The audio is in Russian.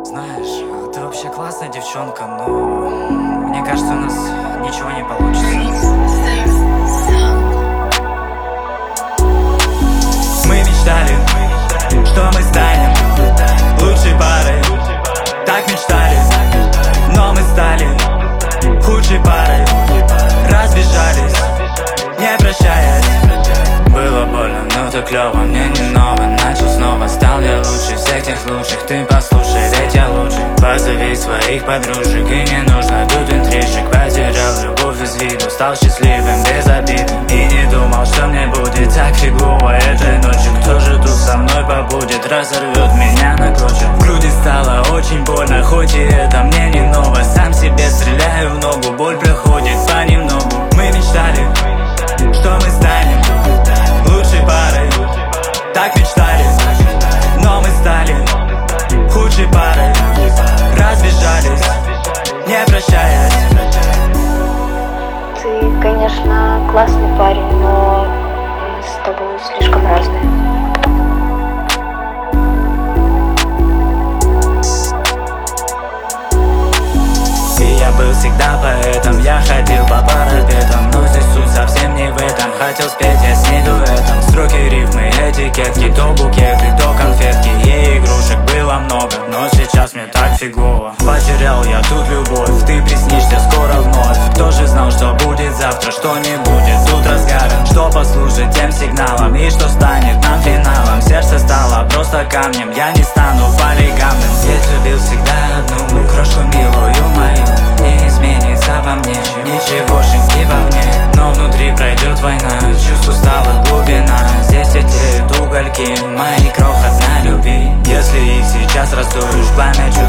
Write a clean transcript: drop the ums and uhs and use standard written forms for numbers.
Знаешь, ты вообще классная девчонка, но мне кажется, у нас ничего не получится. Мы мечтали, что мы станем лучшей парой. Так мечтали, но мы стали худшей парой. Разбежались, не прощаясь. Было больно, но так клёво, мне не ново. Начал снова, стал я лучше всех тех лучших. Ты послушай, ведь я лучший. Позови своих подружек, и не нужно тут интрижек. Потерял любовь из виду, стал счастливым, без обид. И не думал, что мне будет так фигово этой ночью. Кто же тут со мной побудет, разорвет меня на клочья. В груди стало очень больно, хоть и это мне не ново. Сам себе стреляю в ногу, боль проходит понемногу. Мы мечтали, что мы станем лучшей парой. Так мечтали, но мы стали худшей парой. Разбежались, не прощаясь. Ты, конечно, классный парень, но мы с тобой слишком разные. Я был всегда поэтом, я ходил по парапетам. Но здесь суть совсем не в этом. Хотел спеть я с ней дуэтом. Строки, рифмы, этикетки, то букеты, то конфетки. Ей игрушек было много, но сейчас мне так фигово. Потерял я тут любовь, ты приснишься скоро вновь. Кто же знал, что будет завтра, что не будет тут разгара. Что послужит тем сигналом и что станет нам финалом. Сердце стало просто камнем, я не стану полигамным. Ведь любил всегда одну крошку милую мою. Не изменится во мне ничегошеньки вовне. Но внутри пройдет война, чувству стала глубина. Здесь светлеют угольки моей крохотной любви. Если их сейчас раздуешь, пламя